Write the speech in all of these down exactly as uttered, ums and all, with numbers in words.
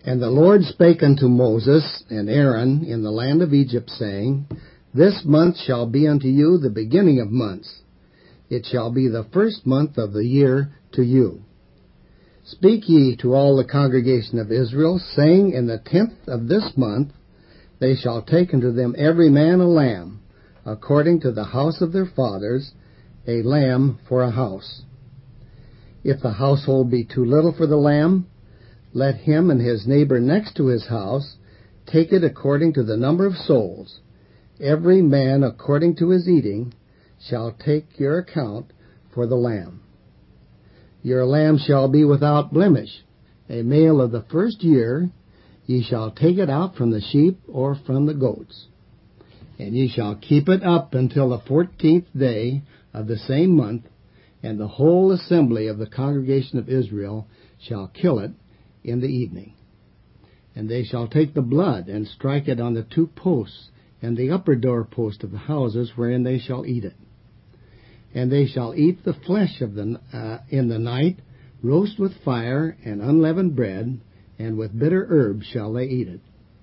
And the Lord spake unto Moses and Aaron in the land of Egypt, saying, This month shall be unto you the beginning of months. It shall be the first month of the year to you. Speak ye to all the congregation of Israel, saying, In the tenth of this month they shall take unto them every man a lamb, according to the house of their fathers, a lamb for a house. If the household be too little for the lamb, let him and his neighbor next to his house take it according to the number of souls. Every man according to his eating shall take your account for the lamb. Your lamb shall be without blemish, a male of the first year. Ye shall take it out from the sheep or from the goats. And ye shall keep it up until the fourteenth day of the same month, and the whole assembly of the congregation of Israel shall kill it in the evening. And they shall take the blood and strike it on the two posts and the upper door post of the houses wherein they shall eat it. And they shall eat the flesh of the uh, in the night, roast with fire and unleavened bread, and with bitter herbs shall they eat it.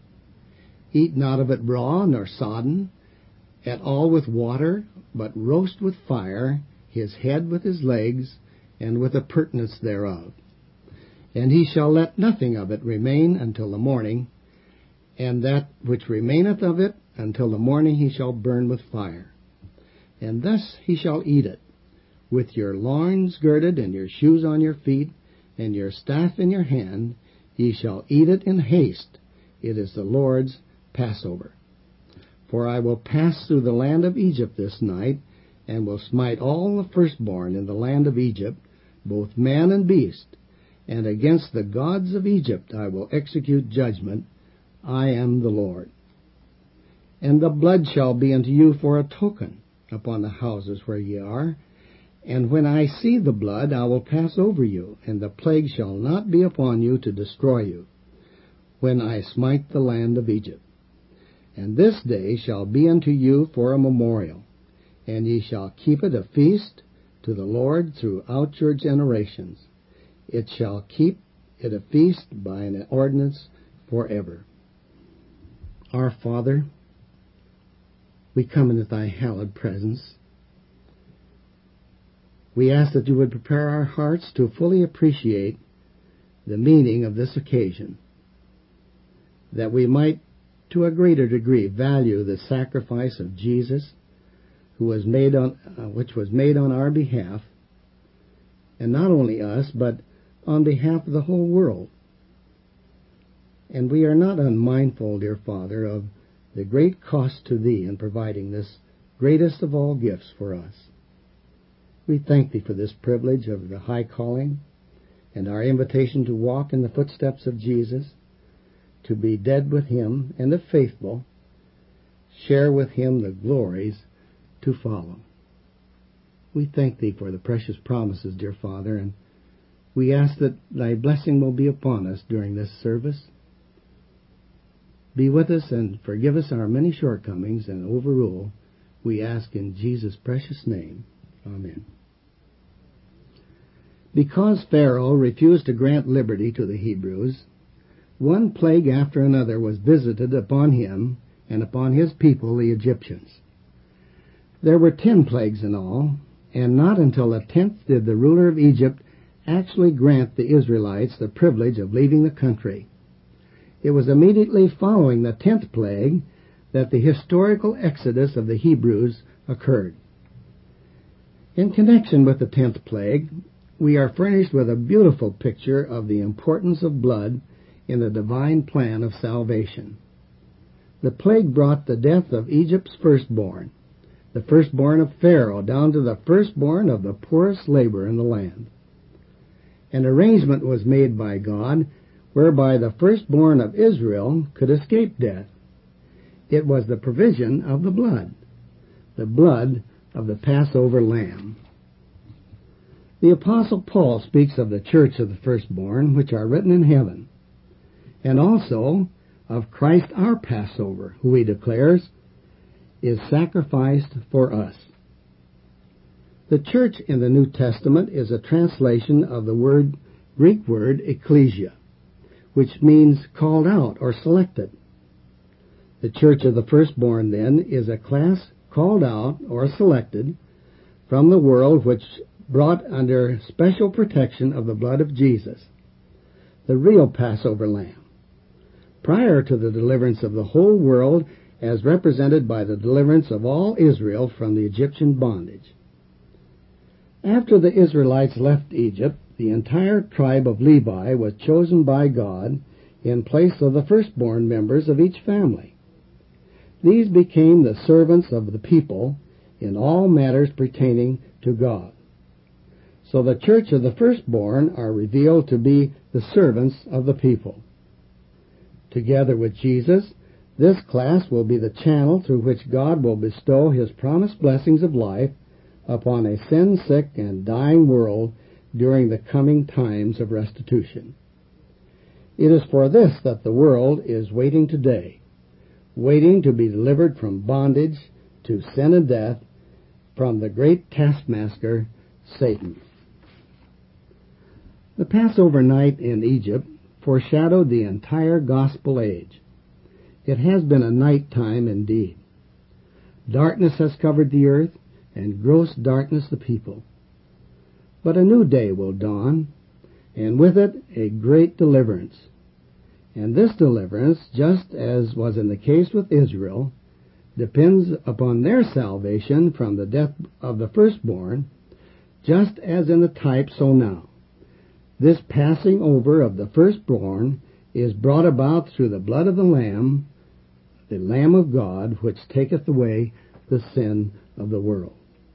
Eat not of it raw nor sodden, at all with water, but roast with fire his head with his legs, and with the purtenance thereof. And he shall let nothing of it remain until the morning, and that which remaineth of it until the morning he shall burn with fire. And thus he shall eat it, with your loins girded, and your shoes on your feet, and your staff in your hand. Ye shall eat it in haste. It is the Lord's Passover. For I will pass through the land of Egypt this night, and will smite all the firstborn in the land of Egypt, both man and beast. And against the gods of Egypt I will execute judgment. I am the Lord. And the blood shall be unto you for a token upon the houses where ye are. And when I see the blood, I will pass over you, and the plague shall not be upon you to destroy you, when I smite the land of Egypt. And this day shall be unto you for a memorial, and ye shall keep it a feast to the Lord throughout your generations. It shall keep it a feast by an ordinance forever. Our Father, we come into thy hallowed presence. We ask that you would prepare our hearts to fully appreciate the meaning of this occasion, that we might, to a greater degree, value the sacrifice of Jesus, who was made on, uh, which was made on our behalf, and not only us, but on behalf of the whole world. And we are not unmindful, dear Father, of the great cost to thee in providing this greatest of all gifts for us. We thank thee for this privilege of the high calling and our invitation to walk in the footsteps of Jesus, to be dead with him, and the faithful share with him the glories to follow. We thank thee for the precious promises, dear Father, and we ask that thy blessing will be upon us during this service. Be with us and forgive us our many shortcomings and overrule, we ask in Jesus' precious name. Amen. Because Pharaoh refused to grant liberty to the Hebrews, one plague after another was visited upon him and upon his people, the Egyptians. There were ten plagues in all, and not until the tenth did the ruler of Egypt actually grant the Israelites the privilege of leaving the country. It was immediately following the tenth plague that the historical exodus of the Hebrews occurred. In connection with the tenth plague, we are furnished with a beautiful picture of the importance of blood in the divine plan of salvation. The plague brought the death of Egypt's firstborn, the firstborn of Pharaoh, down to the firstborn of the poorest laborer in the land. An arrangement was made by God whereby the firstborn of Israel could escape death. It was the provision of the blood, the blood of the Passover lamb. The Apostle Paul speaks of the church of the firstborn, which are written in heaven, and also of Christ our Passover, who he declares is sacrificed for us. The church in the New Testament is a translation of the word Greek word ecclesia, which means called out or selected. The church of the firstborn, then, is a class called out or selected from the world, which brought under special protection of the blood of Jesus, the real Passover lamb, prior to the deliverance of the whole world as represented by the deliverance of all Israel from the Egyptian bondage. After the Israelites left Egypt, the entire tribe of Levi was chosen by God in place of the firstborn members of each family. These became the servants of the people in all matters pertaining to God. So the church of the firstborn are revealed to be the servants of the people. Together with Jesus, this class will be the channel through which God will bestow his promised blessings of life upon a sin-sick and dying world during the coming times of restitution. It is for this that the world is waiting today, waiting to be delivered from bondage to sin and death from the great taskmaster, Satan. The Passover night in Egypt foreshadowed the entire gospel age. It has been a night time indeed. Darkness has covered the earth, and gross darkness the people. But a new day will dawn, and with it a great deliverance. And this deliverance, just as was in the case with Israel, depends upon their salvation from the death of the firstborn, just as in the type so now. This passing over of the firstborn is brought about through the blood of the Lamb, the Lamb of God, which taketh away the sin of the world.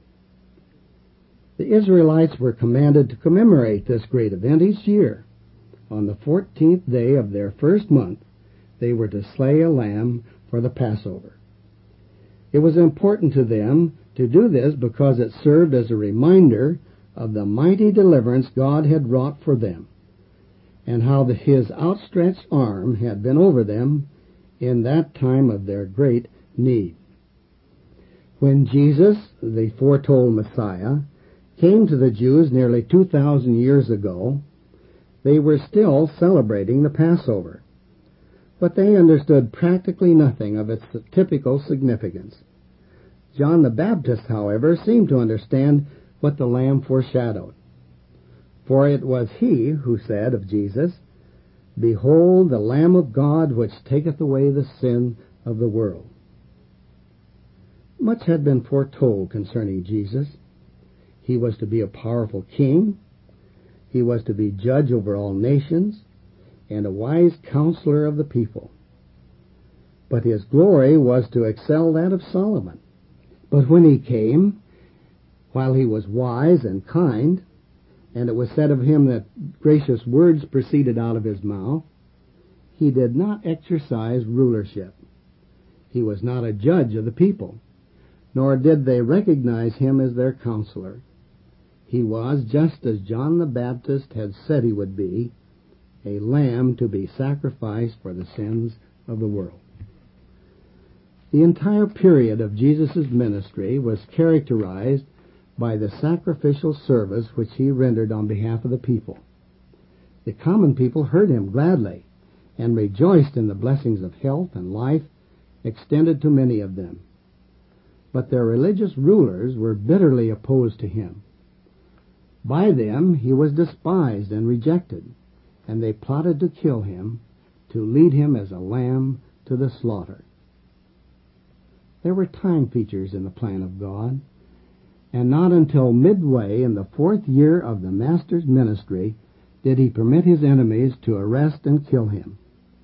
The Israelites were commanded to commemorate this great event each year. On the fourteenth day of their first month, they were to slay a lamb for the Passover. It was important to them to do this because it served as a reminder of the mighty deliverance God had wrought for them, and how the, his outstretched arm had been over them in that time of their great need. When Jesus, the foretold Messiah, came to the Jews nearly two thousand years ago, they were still celebrating the Passover, but they understood practically nothing of its typical significance. John the Baptist, however, seemed to understand what the Lamb foreshadowed. For it was he who said of Jesus, "Behold the Lamb of God, which taketh away the sin of the world." Much had been foretold concerning Jesus. He was to be a powerful king. He was to be judge over all nations and a wise counselor of the people. But his glory was to excel that of Solomon. But when he came, while he was wise and kind, and it was said of him that gracious words proceeded out of his mouth, he did not exercise rulership. He was not a judge of the people, nor did they recognize him as their counselor. He was, just as John the Baptist had said he would be, a lamb to be sacrificed for the sins of the world. The entire period of Jesus' ministry was characterized by the sacrificial service which he rendered on behalf of the people. The common people heard him gladly and rejoiced in the blessings of health and life extended to many of them. But their religious rulers were bitterly opposed to him. By them he was despised and rejected, and they plotted to kill him, to lead him as a lamb to the slaughter. There were time features in the plan of God, and not until midway in the fourth year of the Master's ministry did he permit his enemies to arrest and kill him.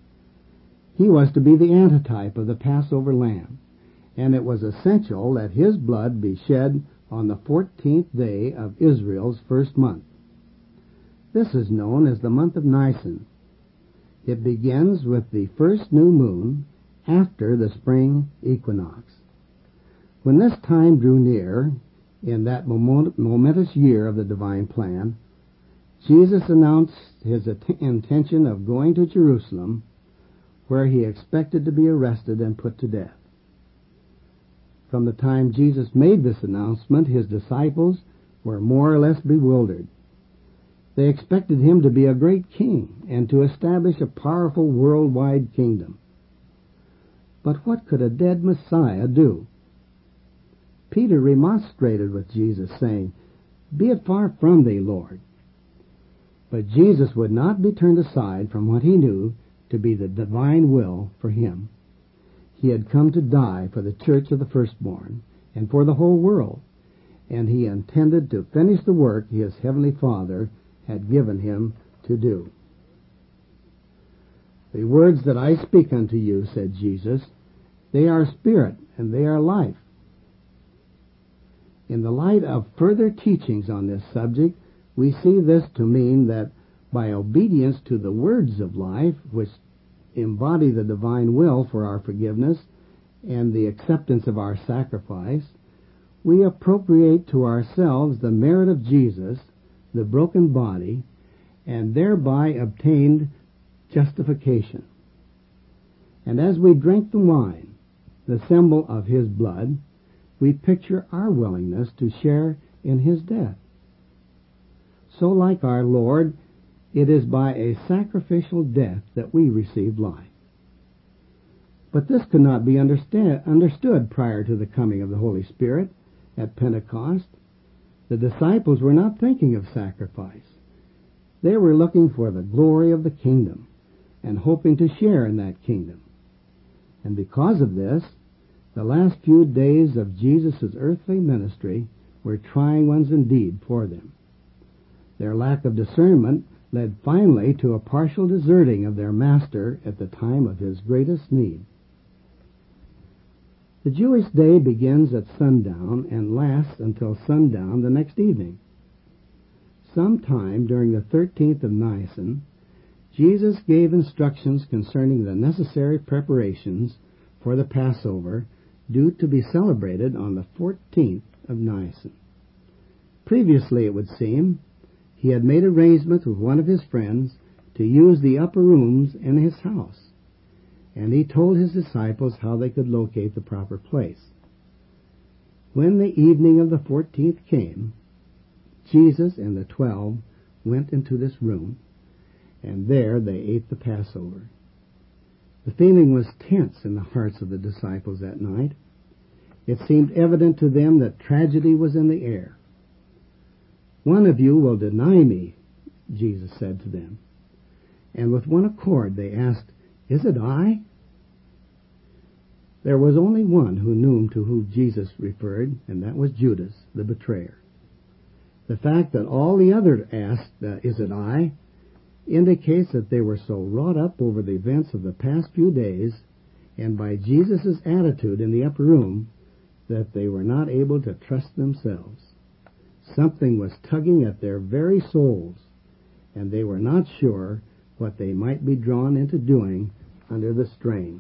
He was to be the antitype of the Passover lamb, and it was essential that his blood be shed on the fourteenth day of Israel's first month. This is known as the month of Nisan. It begins with the first new moon after the spring equinox. When this time drew near, in that momentous year of the divine plan, Jesus announced his intention of going to Jerusalem, where he expected to be arrested and put to death. From the time Jesus made this announcement, his disciples were more or less bewildered. They expected him to be a great king and to establish a powerful worldwide kingdom. But what could a dead Messiah do? Peter remonstrated with Jesus, saying, "Be it far from thee, Lord." But Jesus would not be turned aside from what he knew to be the divine will for him. He had come to die for the church of the firstborn and for the whole world, and he intended to finish the work his heavenly Father had given him to do. "The words that I speak unto you," said Jesus, "they are spirit and they are life." In the light of further teachings on this subject, we see this to mean that by obedience to the words of life, which embody the divine will for our forgiveness and the acceptance of our sacrifice, we appropriate to ourselves the merit of Jesus, the broken body, and thereby obtained justification. And as we drink the wine, the symbol of his blood, we picture our willingness to share in his death. So, like our Lord, it is by a sacrificial death that we receive life. But this could not be understand, understood prior to the coming of the Holy Spirit at Pentecost. The disciples were not thinking of sacrifice. They were looking for the glory of the kingdom and hoping to share in that kingdom. And because of this, the last few days of Jesus' earthly ministry were trying ones indeed for them. Their lack of discernment led finally to a partial deserting of their master at the time of his greatest need. The Jewish day begins at sundown and lasts until sundown the next evening. Sometime during the thirteenth of Nisan, Jesus gave instructions concerning the necessary preparations for the Passover due to be celebrated on the fourteenth of Nisan. Previously, it would seem, he had made arrangements with one of his friends to use the upper rooms in his house, and he told his disciples how they could locate the proper place. When the evening of the fourteenth came, Jesus and the twelve went into this room, and there they ate the Passover. The feeling was tense in the hearts of the disciples that night. It seemed evident to them that tragedy was in the air. "One of you will deny me," Jesus said to them. And with one accord they asked, "Is it I?" There was only one who knew to whom Jesus referred, and that was Judas, the betrayer. The fact that all the others asked, uh, "Is it I?" indicates that they were so wrought up over the events of the past few days and by Jesus' attitude in the upper room that they were not able to trust themselves. Something was tugging at their very souls, and they were not sure what they might be drawn into doing under the strain.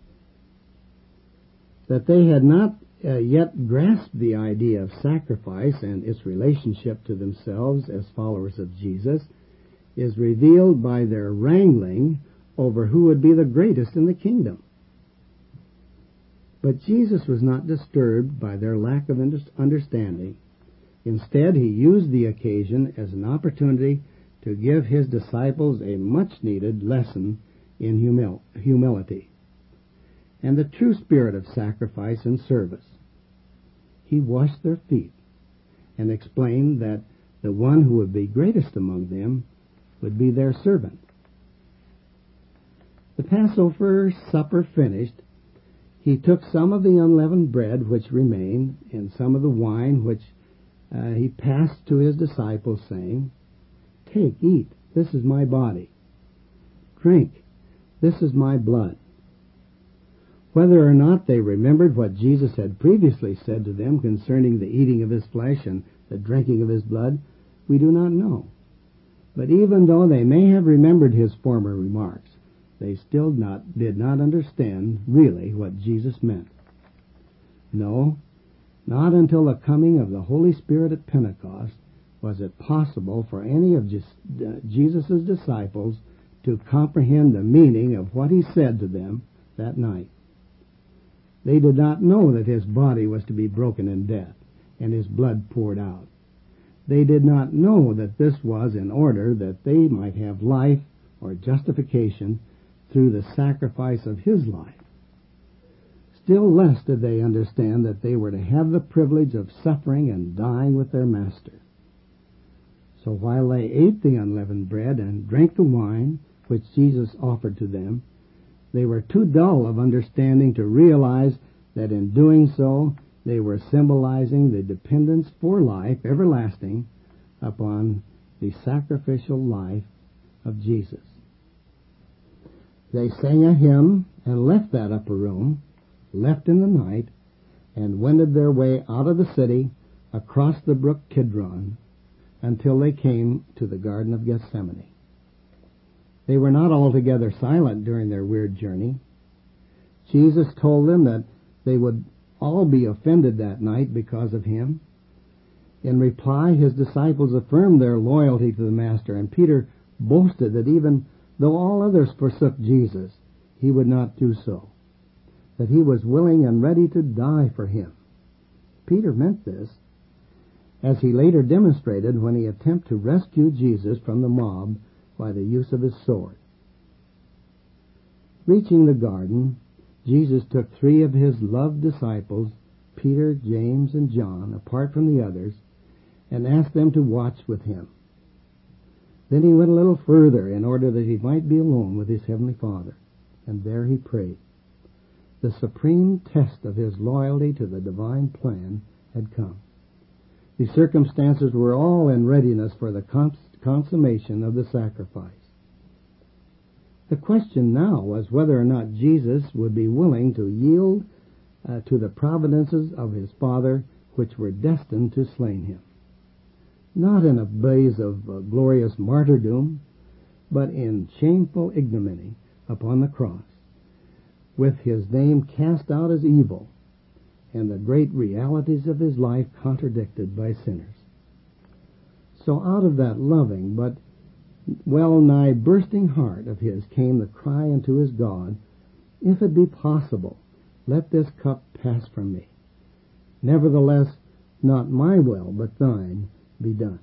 That they had not uh, yet grasped the idea of sacrifice and its relationship to themselves as followers of Jesus is revealed by their wrangling over who would be the greatest in the kingdom. But Jesus was not disturbed by their lack of understanding. Instead, he used the occasion as an opportunity to give his disciples a much-needed lesson in humil- humility and the true spirit of sacrifice and service. He washed their feet and explained that the one who would be greatest among them would be their servant. The Passover supper finished, he took some of the unleavened bread which remained and some of the wine which uh, he passed to his disciples, saying, "Take, eat, this is my body. Drink, this is my blood." Whether or not they remembered what Jesus had previously said to them concerning the eating of his flesh and the drinking of his blood, we do not know. But even though they may have remembered his former remarks, they still not, did not understand really what Jesus meant. No, not until the coming of the Holy Spirit at Pentecost was it possible for any of Jesus' disciples to comprehend the meaning of what he said to them that night. They did not know that his body was to be broken in death and his blood poured out. They did not know that this was in order that they might have life or justification through the sacrifice of his life. Still less did they understand that they were to have the privilege of suffering and dying with their master. So while they ate the unleavened bread and drank the wine which Jesus offered to them, they were too dull of understanding to realize that in doing so they were symbolizing the dependence for life everlasting upon the sacrificial life of Jesus. They sang a hymn and left that upper room, left in the night, and wended their way out of the city across the brook Kidron until they came to the Garden of Gethsemane. They were not altogether silent during their weird journey. Jesus told them that they would all be offended that night because of him. In reply, his disciples affirmed their loyalty to the Master, and Peter boasted that even though all others forsook Jesus, he would not do so, that he was willing and ready to die for him. Peter meant this, as he later demonstrated when he attempted to rescue Jesus from the mob by the use of his sword. Reaching the garden, Jesus took three of his loved disciples, Peter, James, and John, apart from the others, and asked them to watch with him. Then he went a little further in order that he might be alone with his heavenly Father, and there he prayed. The supreme test of his loyalty to the divine plan had come. The circumstances were all in readiness for the cons- consummation of the sacrifice. The question now was whether or not Jesus would be willing to yield uh, to the providences of his Father, which were destined to slay him. Not in a blaze of uh, glorious martyrdom, but in shameful ignominy upon the cross, with his name cast out as evil, and the great realities of his life contradicted by sinners. So out of that loving but well-nigh bursting heart of his came the cry unto his God, "If it be possible, let this cup pass from me. Nevertheless, not my will, but thine be done."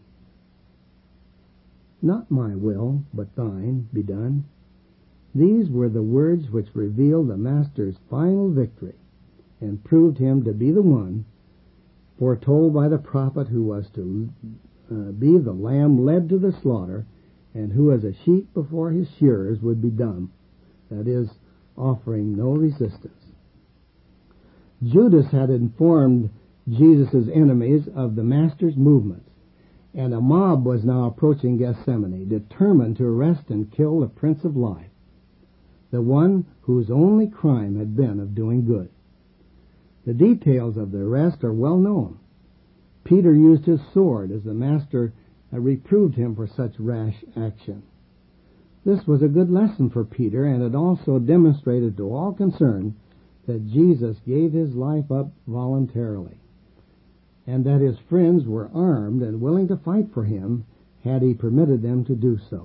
Not my will, but thine be done. These were the words which revealed the Master's final victory and proved him to be the one foretold by the prophet who was to uh, be the lamb led to the slaughter, and who as a sheep before his shearers would be dumb, that is, offering no resistance. Judas had informed Jesus' enemies of the Master's movements, and a mob was now approaching Gethsemane, determined to arrest and kill the Prince of Life, the one whose only crime had been of doing good. The details of the arrest are well known. Peter used his sword as the Master reproved him for such rash action. This was a good lesson for Peter, and it also demonstrated to all concerned that Jesus gave his life up voluntarily, and that his friends were armed and willing to fight for him had he permitted them to do so.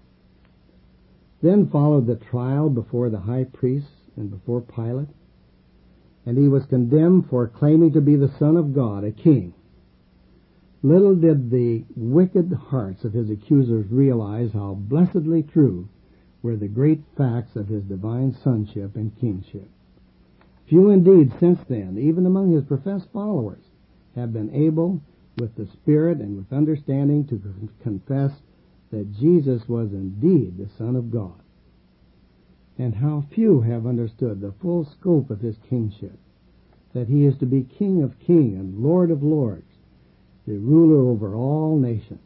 Then followed the trial before the high priest and before Pilate, and he was condemned for claiming to be the Son of God, a king. Little did the wicked hearts of his accusers realize how blessedly true were the great facts of his divine sonship and kingship. Few indeed since then, even among his professed followers, have been able, with the Spirit and with understanding, to confess that Jesus was indeed the Son of God. And how few have understood the full scope of his kingship, that he is to be King of kings and Lord of lords, the ruler over all nations.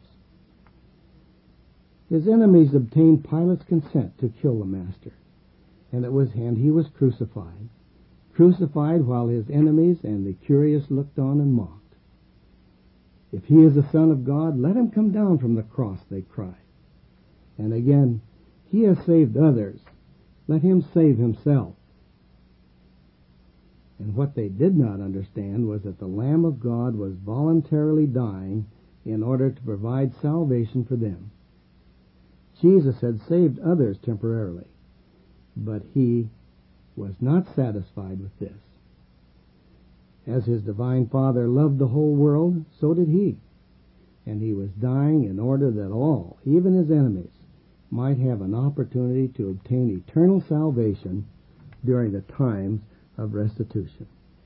His enemies obtained Pilate's consent to kill the Master, and it was and he was crucified, crucified while his enemies and the curious looked on and mocked. "If he is the Son of God, let him come down from the cross," they cried. And again, "He has saved others, let him save himself." And what they did not understand was that the Lamb of God was voluntarily dying in order to provide salvation for them. Jesus had saved others temporarily, but he was not satisfied with this. As his divine Father loved the whole world, so did he. and he was dying in order that all, even his enemies, might have an opportunity to obtain eternal salvation during the times of restitution.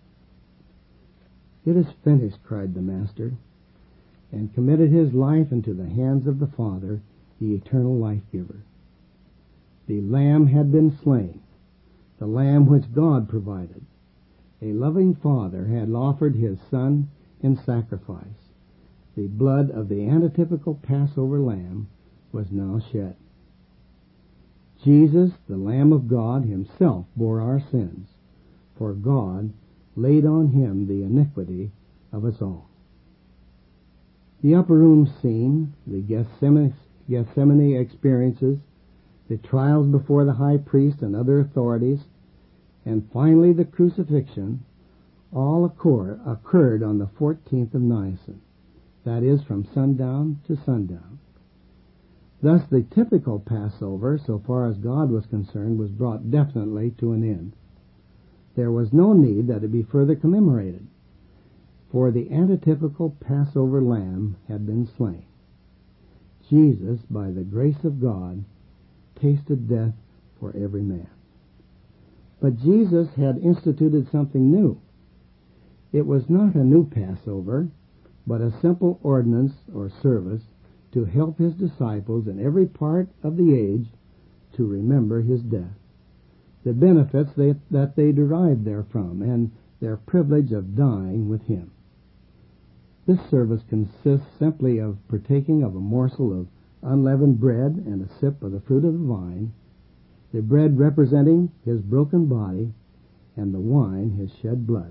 "It is finished," cried the Master, and committed his life into the hands of the Father, the eternal life-giver. The Lamb had been slain, the Lamb which God provided. A loving Father had offered his Son in sacrifice. The blood of the antitypical Passover Lamb was now shed. Jesus, the Lamb of God, himself bore our sins, for God laid on him the iniquity of us all. The upper room scene, the Gethsemane, Gethsemane experiences, the trials before the high priest and other authorities, and finally the crucifixion, all occur, occurred on the fourteenth of Nisan, that is, from sundown to sundown. Thus the typical Passover, so far as God was concerned, was brought definitely to an end. There was no need that it be further commemorated, for the antitypical Passover lamb had been slain. Jesus, by the grace of God, tasted death for every man. But Jesus had instituted something new. It was not a new Passover, but a simple ordinance or service to help his disciples in every part of the age to remember his death, the benefits they, that they derived therefrom, and their privilege of dying with him. This service consists simply of partaking of a morsel of unleavened bread and a sip of the fruit of the vine, the bread representing his broken body, and the wine his shed blood.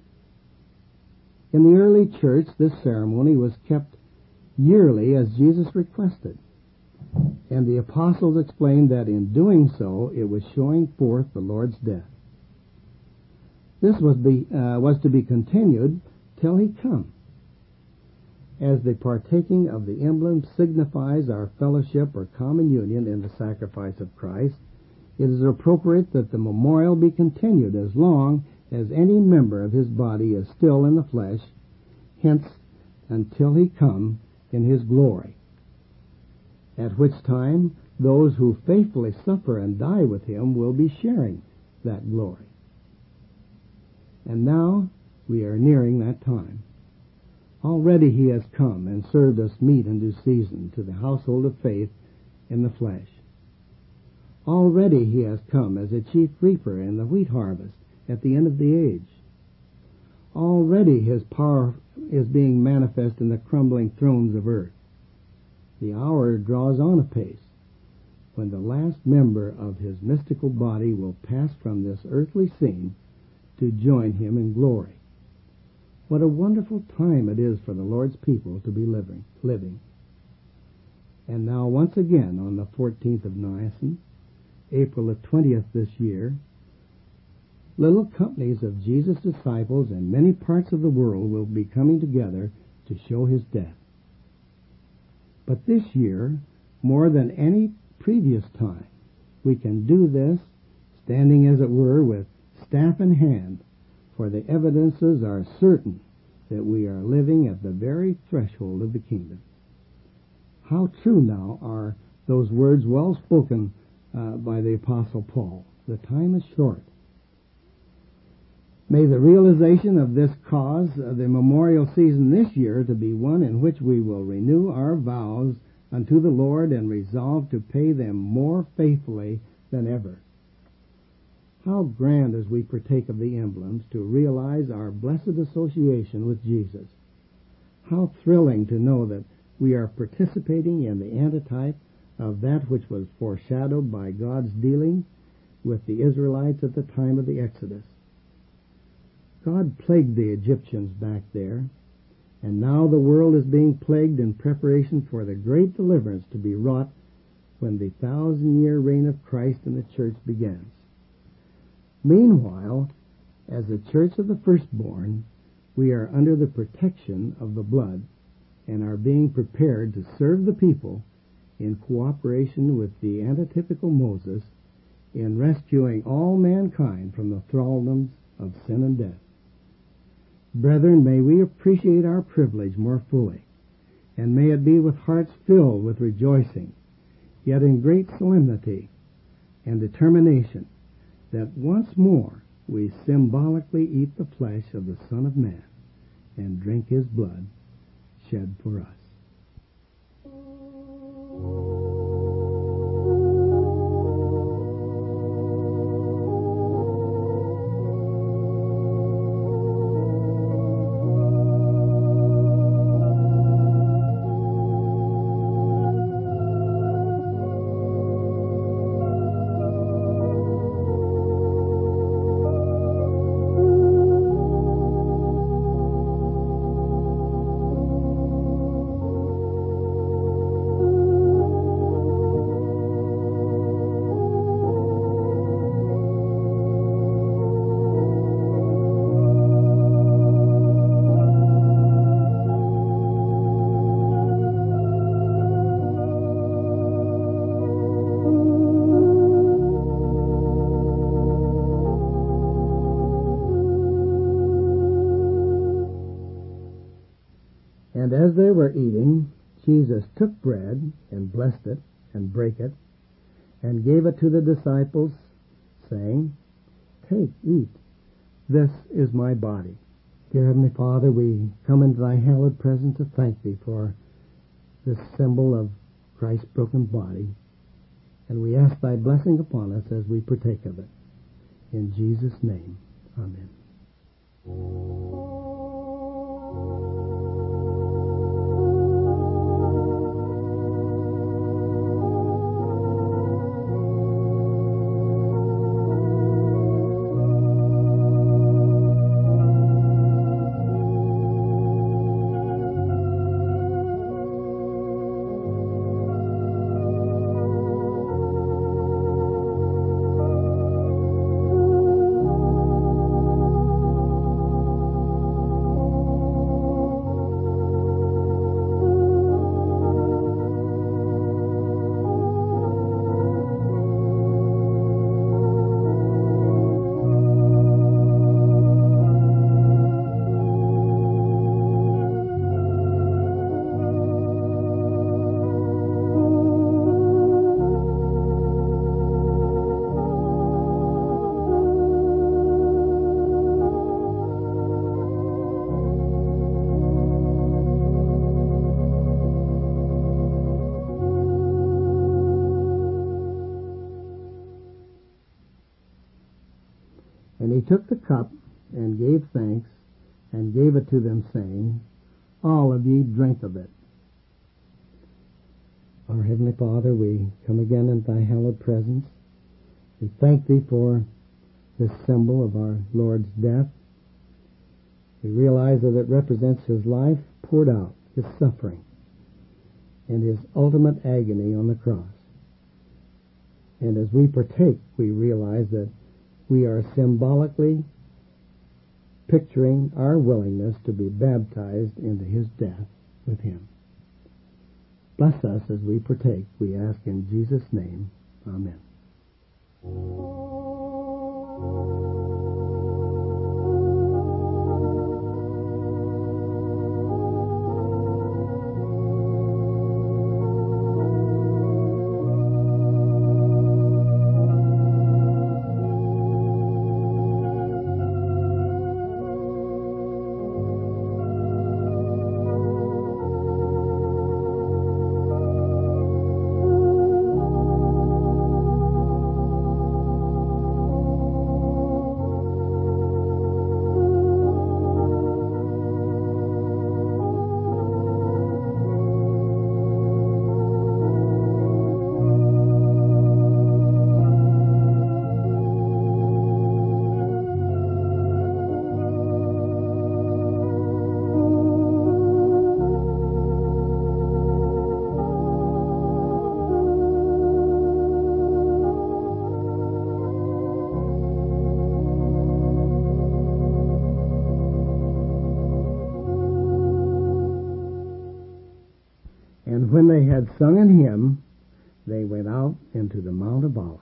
In the early church, this ceremony was kept yearly as Jesus requested, and the apostles explained that in doing so it was showing forth the Lord's death. This was, be, uh, was to be continued till he come. As the partaking of the emblem signifies our fellowship or common union in the sacrifice of Christ, it is appropriate that the memorial be continued as long as any member of his body is still in the flesh, hence until he come in his glory, at which time those who faithfully suffer and die with him will be sharing that glory. And now we are nearing that time. Already he has come and served us meat in due season to the household of faith in the flesh. Already he has come as a chief reaper in the wheat harvest at the end of the age. Already his power is being manifest in the crumbling thrones of earth. The hour draws on apace when the last member of his mystical body will pass from this earthly scene to join him in glory. What a wonderful time it is for the Lord's people to be living. living. And now once again on the fourteenth of Nisan, April the twentieth this year, little companies of Jesus' disciples in many parts of the world will be coming together to show his death. But this year, more than any previous time, we can do this standing, as it were, with staff in hand, for the evidences are certain that we are living at the very threshold of the kingdom. How true now are those words well spoken uh, by the Apostle Paul. The time is short. May the realization of this cause uh, the memorial season this year to be one in which we will renew our vows unto the Lord and resolve to pay them more faithfully than ever. How grand as we partake of the emblems to realize our blessed association with Jesus. How thrilling to know that we are participating in the antitype of that which was foreshadowed by God's dealing with the Israelites at the time of the Exodus. God plagued the Egyptians back there, and now the world is being plagued in preparation for the great deliverance to be wrought when the thousand-year reign of Christ in the church begins. Meanwhile, as the church of the firstborn, we are under the protection of the blood and are being prepared to serve the people in cooperation with the antitypical Moses in rescuing all mankind from the thraldoms of sin and death. Brethren, may we appreciate our privilege more fully and may it be with hearts filled with rejoicing, yet in great solemnity and determination, that once more we symbolically eat the flesh of the Son of Man and drink his blood shed for us. And as they were eating, Jesus took bread and blessed it and brake it and gave it to the disciples, saying, "Take, eat. This is my body." Dear Heavenly Father, we come into thy hallowed presence to thank thee for this symbol of Christ's broken body, and we ask thy blessing upon us as we partake of it. In Jesus' name, amen. And he took the cup and gave thanks and gave it to them, saying, "All of ye drink of it." Our Heavenly Father, we come again in thy hallowed presence. We thank thee for this symbol of our Lord's death. We realize that it represents his life poured out, his suffering, and his ultimate agony on the cross. And as we partake, we realize that we are symbolically picturing our willingness to be baptized into his death with him. Bless us as we partake, we ask in Jesus' name. Amen. And when they had sung an hymn, they went out into the Mount of Olives.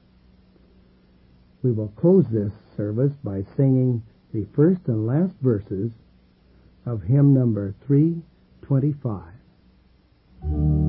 We will close this service by singing the first and last verses of hymn number three twenty-five. you.